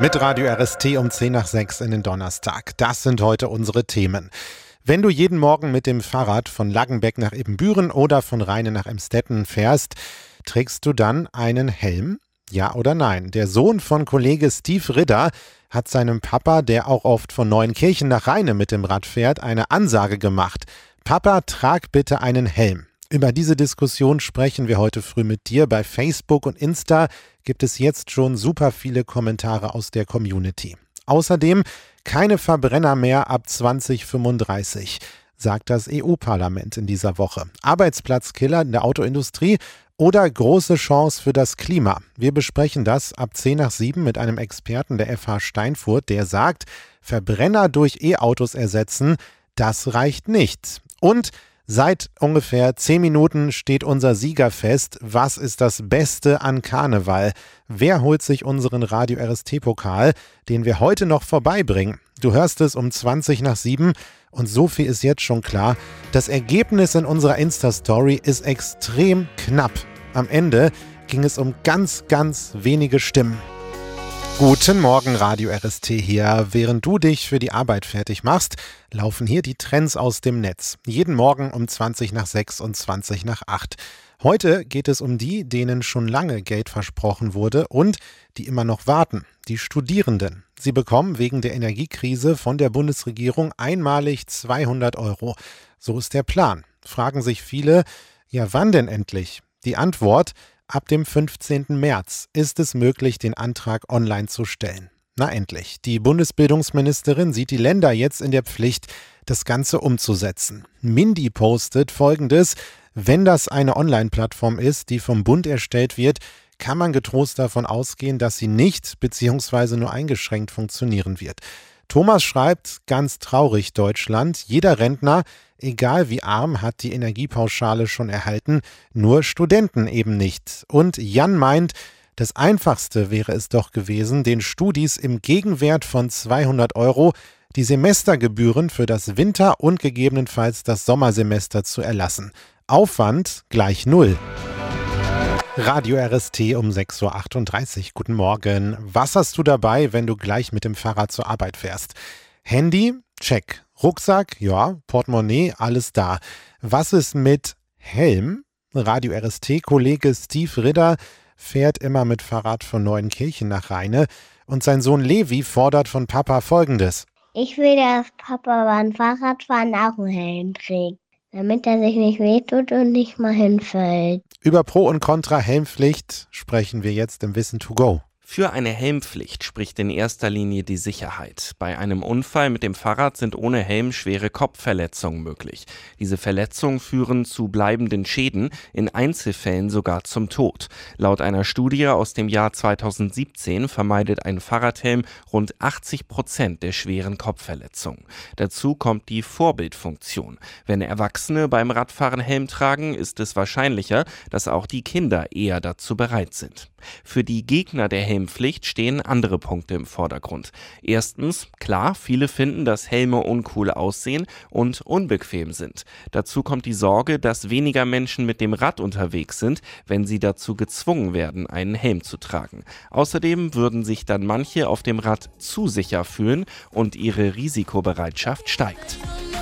Mit Radio RST um 10 nach 6 in den Donnerstag. Das sind heute unsere Themen. Wenn du jeden Morgen mit dem Fahrrad von Laggenbeck nach Ibbenbüren oder von Rheine nach Emstetten fährst, trägst du dann einen Helm? Ja oder nein? Der Sohn von Kollege Steve Ridder hat seinem Papa, der auch oft von Neuenkirchen nach Rheine mit dem Rad fährt, eine Ansage gemacht. Papa, trag bitte einen Helm. Über diese Diskussion sprechen wir heute früh mit dir. Bei Facebook und Insta gibt es jetzt schon super viele Kommentare aus der Community. Außerdem keine Verbrenner mehr ab 2035, sagt das EU-Parlament in dieser Woche. Arbeitsplatzkiller in der Autoindustrie oder große Chance für das Klima. Wir besprechen das ab 10 nach 7 mit einem Experten der FH Steinfurt, der sagt, Verbrenner durch E-Autos ersetzen, das reicht nicht. Und seit ungefähr 10 Minuten steht unser Sieger fest. Was ist das Beste an Karneval? Wer holt sich unseren Radio RST-Pokal, den wir heute noch vorbeibringen? Du hörst es um 20 nach 7 und so viel ist jetzt schon klar. Das Ergebnis in unserer Insta-Story ist extrem knapp. Am Ende ging es um ganz, ganz wenige Stimmen. Guten Morgen, Radio RST hier. Während du dich für die Arbeit fertig machst, laufen hier die Trends aus dem Netz. Jeden Morgen um 20 nach 6 und 20 nach 8. Heute geht es um die, denen schon lange Geld versprochen wurde und die immer noch warten, die Studierenden. Sie bekommen wegen der Energiekrise von der Bundesregierung einmalig 200 €. So ist der Plan. Fragen sich viele, ja wann denn endlich? Die Antwort: Ab dem 15. März ist es möglich, den Antrag online zu stellen. Na endlich. Die Bundesbildungsministerin sieht die Länder jetzt in der Pflicht, das Ganze umzusetzen. Mindy postet Folgendes: Wenn das eine Online-Plattform ist, die vom Bund erstellt wird, kann man getrost davon ausgehen, dass sie nicht bzw. nur eingeschränkt funktionieren wird. Thomas schreibt, ganz traurig Deutschland, jeder Rentner, egal wie arm, hat die Energiepauschale schon erhalten, nur Studenten eben nicht. Und Jan meint, das Einfachste wäre es doch gewesen, den Studis im Gegenwert von 200 € die Semestergebühren für das Winter- und gegebenenfalls das Sommersemester zu erlassen. Aufwand gleich 0. Radio RST um 6.38 Uhr. Guten Morgen. Was hast du dabei, wenn du gleich mit dem Fahrrad zur Arbeit fährst? Handy? Check. Rucksack? Ja. Portemonnaie? Alles da. Was ist mit Helm? Radio RST-Kollege Steve Ridder fährt immer mit Fahrrad von Neuenkirchen nach Rheine und sein Sohn Levi fordert von Papa Folgendes. Ich will, dass Papa beim Fahrradfahren auch einen Helm trägt, damit er sich nicht wehtut und nicht mal hinfällt. Über Pro und Contra Helmpflicht sprechen wir jetzt im Wissen to go. Für eine Helmpflicht spricht in erster Linie die Sicherheit. Bei einem Unfall mit dem Fahrrad sind ohne Helm schwere Kopfverletzungen möglich. Diese Verletzungen führen zu bleibenden Schäden, in Einzelfällen sogar zum Tod. Laut einer Studie aus dem Jahr 2017 vermeidet ein Fahrradhelm rund 80% der schweren Kopfverletzungen. Dazu kommt die Vorbildfunktion. Wenn Erwachsene beim Radfahren Helm tragen, ist es wahrscheinlicher, dass auch die Kinder eher dazu bereit sind. Für die Gegner der Helmpflicht stehen andere Punkte im Vordergrund. Erstens, klar, viele finden, dass Helme uncool aussehen und unbequem sind. Dazu kommt die Sorge, dass weniger Menschen mit dem Rad unterwegs sind, wenn sie dazu gezwungen werden, einen Helm zu tragen. Außerdem würden sich dann manche auf dem Rad zu sicher fühlen und ihre Risikobereitschaft steigt.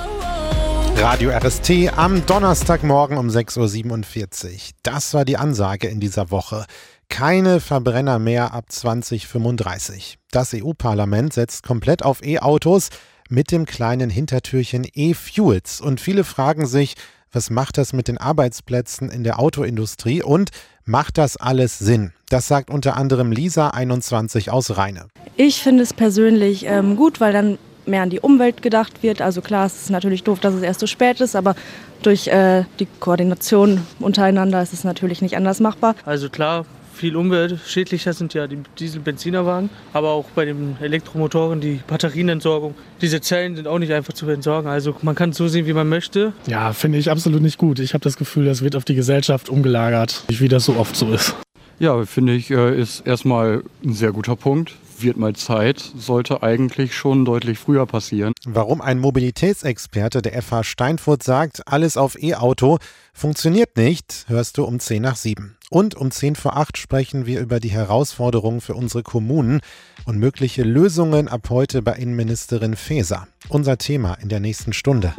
Radio RST am Donnerstagmorgen um 6.47 Uhr. Das war die Ansage in dieser Woche. Keine Verbrenner mehr ab 2035. Das EU-Parlament setzt komplett auf E-Autos mit dem kleinen Hintertürchen E-Fuels. Und viele fragen sich, was macht das mit den Arbeitsplätzen in der Autoindustrie und macht das alles Sinn? Das sagt unter anderem Lisa, 21, aus Rheine. Ich finde es persönlich gut, weil dann mehr an die Umwelt gedacht wird. Also klar, es ist natürlich doof, dass es erst so spät ist, aber durch die Koordination untereinander ist es natürlich nicht anders machbar. Also klar, viel umweltschädlicher sind ja die Diesel-Benzinerwagen, aber auch bei den Elektromotoren die Batterienentsorgung. Diese Zellen sind auch nicht einfach zu entsorgen, also man kann es so sehen, wie man möchte. Ja, finde ich absolut nicht gut. Ich habe das Gefühl, das wird auf die Gesellschaft umgelagert, wie das so oft so ist. Ja, finde ich, ist erstmal ein sehr guter Punkt. Wird mal Zeit, sollte eigentlich schon deutlich früher passieren. Warum ein Mobilitätsexperte der FH Steinfurt sagt, alles auf E-Auto funktioniert nicht, hörst du um 10 nach 7. Und um 7:50 sprechen wir über die Herausforderungen für unsere Kommunen und mögliche Lösungen ab heute bei Innenministerin Faeser. Unser Thema in der nächsten Stunde.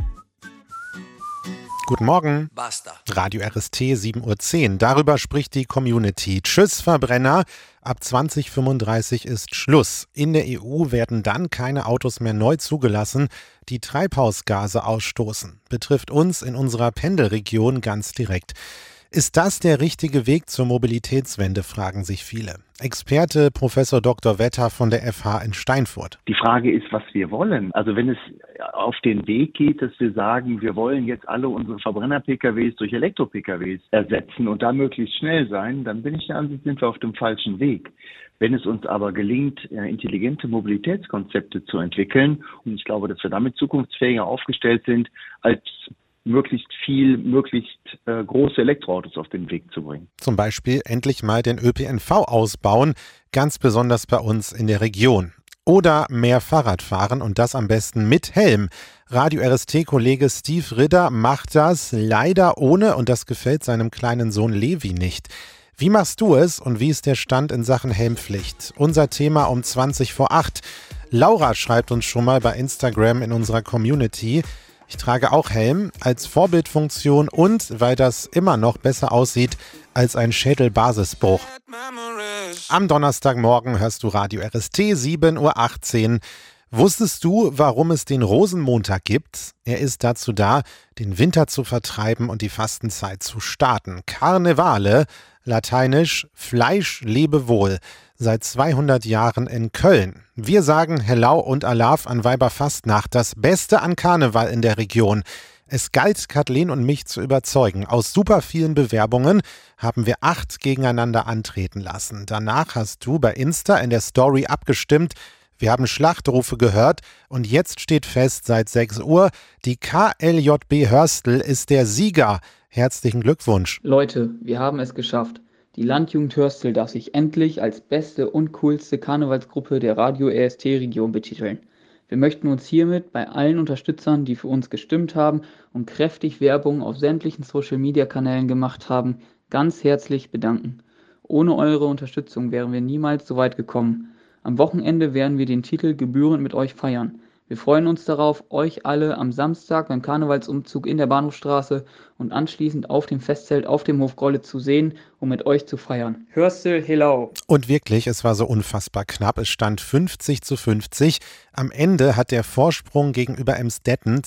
Guten Morgen. Basta. Radio RST 7:10 Uhr. Darüber spricht die Community. Tschüss Verbrenner. Ab 2035 ist Schluss. In der EU werden dann keine Autos mehr neu zugelassen, die Treibhausgase ausstoßen. Betrifft uns in unserer Pendelregion ganz direkt. Ist das der richtige Weg zur Mobilitätswende, fragen sich viele. Experte Professor Dr. Wetter von der FH in Steinfurt. Die Frage ist, was wir wollen. Also wenn es auf den Weg geht, dass wir sagen, wir wollen jetzt alle unsere Verbrenner-PKWs durch Elektro-PKWs ersetzen und da möglichst schnell sein, dann bin ich der Ansicht, sind wir auf dem falschen Weg. Wenn es uns aber gelingt, intelligente Mobilitätskonzepte zu entwickeln, und ich glaube, dass wir damit zukunftsfähiger aufgestellt sind, als möglichst große Elektroautos auf den Weg zu bringen. Zum Beispiel endlich mal den ÖPNV ausbauen, ganz besonders bei uns in der Region. Oder mehr Fahrrad fahren und das am besten mit Helm. Radio RST-Kollege Steve Ritter macht das leider ohne und das gefällt seinem kleinen Sohn Levi nicht. Wie machst du es und wie ist der Stand in Sachen Helmpflicht? Unser Thema um 7:20. Laura schreibt uns schon mal bei Instagram in unserer Community: Ich trage auch Helm als Vorbildfunktion und weil das immer noch besser aussieht als ein Schädelbasisbruch. Am Donnerstagmorgen hörst du Radio RST 7:18 Uhr. Wusstest du, warum es den Rosenmontag gibt? Er ist dazu da, den Winter zu vertreiben und die Fastenzeit zu starten. Karnevale, lateinisch Fleisch lebe wohl. Seit 200 Jahren in Köln. Wir sagen Hello und Alaf an Weiberfastnacht, das Beste an Karneval in der Region. Es galt, Kathleen und mich zu überzeugen. Aus super vielen Bewerbungen haben wir 8 gegeneinander antreten lassen. Danach hast du bei Insta in der Story abgestimmt. Wir haben Schlachtrufe gehört und jetzt steht fest, seit 6 Uhr, die KLJB Hörstel ist der Sieger. Herzlichen Glückwunsch. Leute, wir haben es geschafft. Die Landjugend Hörstel darf sich endlich als beste und coolste Karnevalsgruppe der Radio RST-Region betiteln. Wir möchten uns hiermit bei allen Unterstützern, die für uns gestimmt haben und kräftig Werbung auf sämtlichen Social-Media-Kanälen gemacht haben, ganz herzlich bedanken. Ohne eure Unterstützung wären wir niemals so weit gekommen. Am Wochenende werden wir den Titel gebührend mit euch feiern. Wir freuen uns darauf, euch alle am Samstag beim Karnevalsumzug in der Bahnhofstraße und anschließend auf dem Festzelt auf dem Hof Grolle zu sehen, um mit euch zu feiern. Hörstel, hello! Und wirklich, es war so unfassbar knapp. Es stand 50:50. Am Ende hat der Vorsprung gegenüber Emsdetten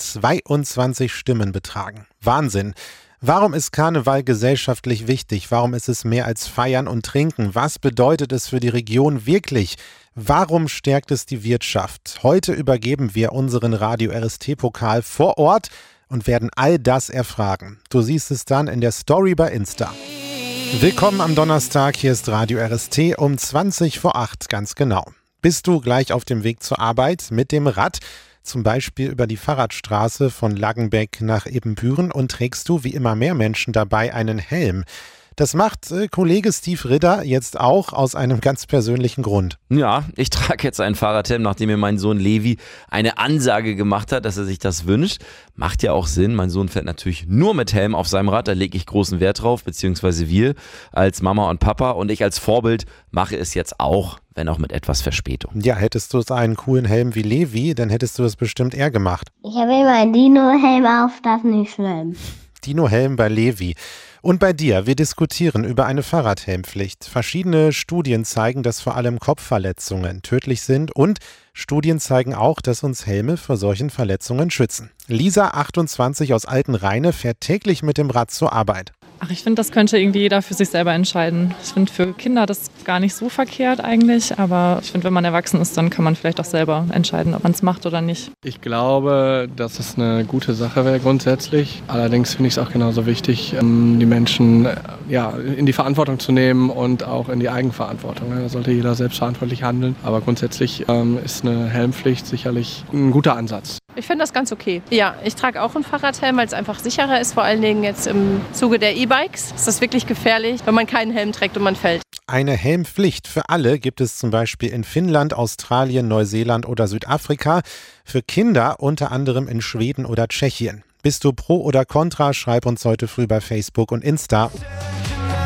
22 Stimmen betragen. Wahnsinn! Warum ist Karneval gesellschaftlich wichtig? Warum ist es mehr als Feiern und Trinken? Was bedeutet es für die Region wirklich? Warum stärkt es die Wirtschaft? Heute übergeben wir unseren Radio RST-Pokal vor Ort und werden all das erfragen. Du siehst es dann in der Story bei Insta. Willkommen am Donnerstag, hier ist Radio RST um 7:20, ganz genau. Bist du gleich auf dem Weg zur Arbeit mit dem Rad? Zum Beispiel über die Fahrradstraße von Laggenbeck nach Ebenbüren und trägst du wie immer mehr Menschen dabei einen Helm. Das macht Kollege Steve Ritter jetzt auch aus einem ganz persönlichen Grund. Ja, ich trage jetzt einen Fahrradhelm, nachdem mir mein Sohn Levi eine Ansage gemacht hat, dass er sich das wünscht. Macht ja auch Sinn, mein Sohn fährt natürlich nur mit Helm auf seinem Rad, da lege ich großen Wert drauf, beziehungsweise wir als Mama und Papa und ich als Vorbild mache es jetzt auch, wenn auch mit etwas Verspätung. Ja, hättest du einen coolen Helm wie Levi, dann hättest du das bestimmt eher gemacht. Ich habe immer einen Dino-Helm auf, das ist nicht schlimm. Dino-Helm bei Levi. Und bei dir, wir diskutieren über eine Fahrradhelmpflicht. Verschiedene Studien zeigen, dass vor allem Kopfverletzungen tödlich sind und Studien zeigen auch, dass uns Helme vor solchen Verletzungen schützen. Lisa, 28 aus Altenrheine, fährt täglich mit dem Rad zur Arbeit. Ach, ich finde, das könnte irgendwie jeder für sich selber entscheiden. Ich finde für Kinder das gar nicht so verkehrt eigentlich, aber ich finde, wenn man erwachsen ist, dann kann man vielleicht auch selber entscheiden, ob man es macht oder nicht. Ich glaube, dass es eine gute Sache wäre grundsätzlich. Allerdings finde ich es auch genauso wichtig, die Menschen in die Verantwortung zu nehmen und auch in die Eigenverantwortung. Da sollte jeder selbstverantwortlich handeln. Aber grundsätzlich ist eine Helmpflicht sicherlich ein guter Ansatz. Ich finde das ganz okay. Ja, ich trage auch einen Fahrradhelm, weil es einfach sicherer ist, vor allen Dingen jetzt im Zuge der E-Bikes. Ist das wirklich gefährlich, wenn man keinen Helm trägt und man fällt. Eine Helmpflicht für alle gibt es zum Beispiel in Finnland, Australien, Neuseeland oder Südafrika. Für Kinder unter anderem in Schweden oder Tschechien. Bist du pro oder contra? Schreib uns heute früh bei Facebook und Insta.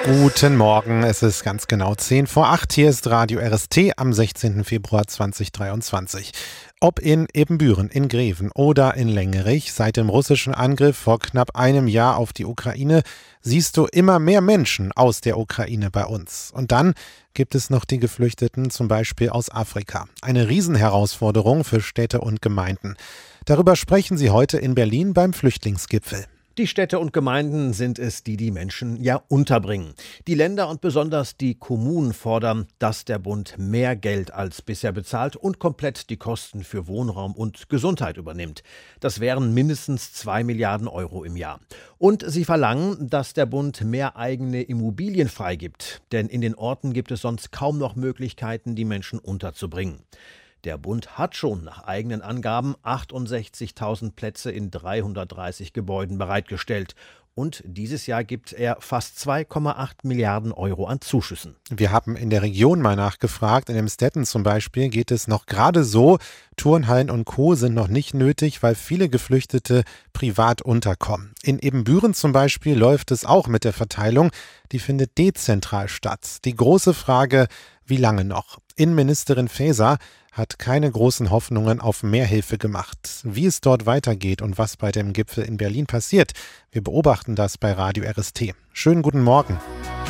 Guten Morgen, es ist ganz genau 10 vor 8. Hier ist Radio RST am 16. Februar 2023. Ob in Ebenbüren, in Greven oder in Lengerich, seit dem russischen Angriff vor knapp einem Jahr auf die Ukraine, siehst du immer mehr Menschen aus der Ukraine bei uns. Und dann gibt es noch die Geflüchteten, zum Beispiel aus Afrika. Eine Riesenherausforderung für Städte und Gemeinden. Darüber sprechen sie heute in Berlin beim Flüchtlingsgipfel. Die Städte und Gemeinden sind es, die die Menschen ja unterbringen. Die Länder und besonders die Kommunen fordern, dass der Bund mehr Geld als bisher bezahlt und komplett die Kosten für Wohnraum und Gesundheit übernimmt. Das wären mindestens 2 Milliarden Euro im Jahr. Und sie verlangen, dass der Bund mehr eigene Immobilien freigibt. Denn in den Orten gibt es sonst kaum noch Möglichkeiten, die Menschen unterzubringen. Der Bund hat schon nach eigenen Angaben 68.000 Plätze in 330 Gebäuden bereitgestellt. Und dieses Jahr gibt er fast 2,8 Milliarden Euro an Zuschüssen. Wir haben in der Region mal nachgefragt. In Emstetten zum Beispiel geht es noch gerade so. Turnhallen und Co. sind noch nicht nötig, weil viele Geflüchtete privat unterkommen. In Ebenbüren zum Beispiel läuft es auch mit der Verteilung. Die findet dezentral statt. Die große Frage, wie lange noch? Innenministerin Faeser hat keine großen Hoffnungen auf mehr Hilfe gemacht. Wie es dort weitergeht und was bei dem Gipfel in Berlin passiert, wir beobachten das bei Radio RST. Schönen guten Morgen.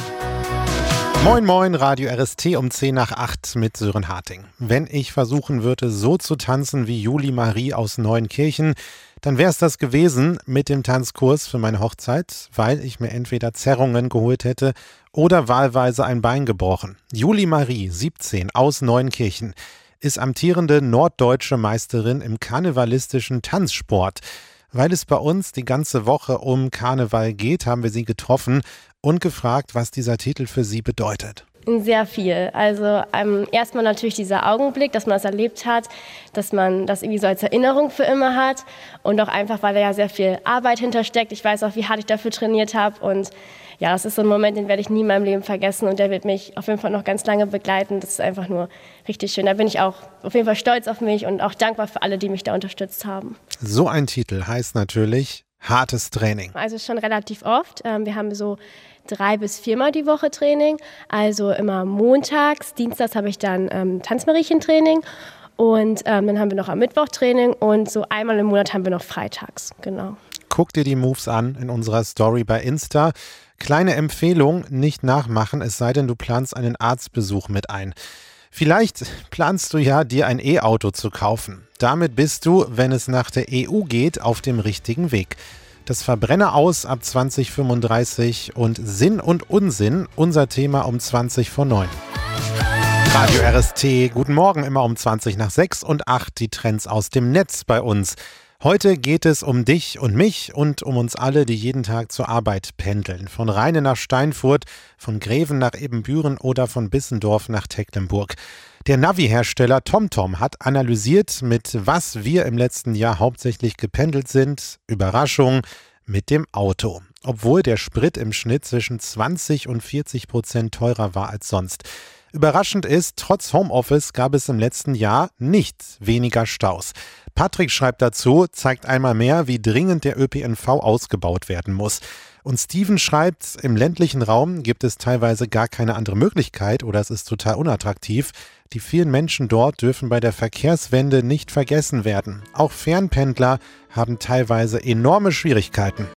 Moin Moin, Radio RST um 10 nach 8 mit Sören Harting. Wenn ich versuchen würde, so zu tanzen wie Juli Marie aus Neuenkirchen, dann wäre es das gewesen mit dem Tanzkurs für meine Hochzeit, weil ich mir entweder Zerrungen geholt hätte oder wahlweise ein Bein gebrochen. Juli Marie, 17, aus Neuenkirchen, ist amtierende norddeutsche Meisterin im karnevalistischen Tanzsport. Weil es bei uns die ganze Woche um Karneval geht, haben wir sie getroffen und gefragt, was dieser Titel für sie bedeutet. Sehr viel. Also erstmal natürlich dieser Augenblick, dass man das erlebt hat, dass man das irgendwie so als Erinnerung für immer hat und auch einfach, weil da ja sehr viel Arbeit hintersteckt. Ich weiß auch, wie hart ich dafür trainiert habe und ja, das ist so ein Moment, den werde ich nie in meinem Leben vergessen und der wird mich auf jeden Fall noch ganz lange begleiten. Das ist einfach nur richtig schön. Da bin ich auch auf jeden Fall stolz auf mich und auch dankbar für alle, die mich da unterstützt haben. So ein Titel heißt natürlich hartes Training. Also schon relativ oft. Wir haben so 3 bis 4 Mal die Woche Training. Also immer montags, dienstags habe ich dann Tanzmariechen-Training und dann haben wir noch am Mittwoch Training und so einmal im Monat haben wir noch freitags. Genau. Guck dir die Moves an in unserer Story bei Insta. Kleine Empfehlung, nicht nachmachen, es sei denn, du planst einen Arztbesuch mit ein. Vielleicht planst du ja, dir ein E-Auto zu kaufen. Damit bist du, wenn es nach der EU geht, auf dem richtigen Weg. Das Verbrenner aus ab 2035 und Sinn und Unsinn, unser Thema um 20 vor 9. Radio RST, guten Morgen, immer um 20 nach 6 und 8, die Trends aus dem Netz bei uns. Heute geht es um dich und mich und um uns alle, die jeden Tag zur Arbeit pendeln. Von Rheine nach Steinfurt, von Greven nach Ebenbüren oder von Bissendorf nach Tecklenburg. Der Navi-Hersteller TomTom hat analysiert, mit was wir im letzten Jahr hauptsächlich gependelt sind. Überraschung, mit dem Auto. Obwohl der Sprit im Schnitt zwischen 20% und 40% teurer war als sonst. Überraschend ist, trotz Homeoffice gab es im letzten Jahr nicht weniger Staus. Patrick schreibt dazu, zeigt einmal mehr, wie dringend der ÖPNV ausgebaut werden muss. Und Steven schreibt, im ländlichen Raum gibt es teilweise gar keine andere Möglichkeit oder es ist total unattraktiv. Die vielen Menschen dort dürfen bei der Verkehrswende nicht vergessen werden. Auch Fernpendler haben teilweise enorme Schwierigkeiten.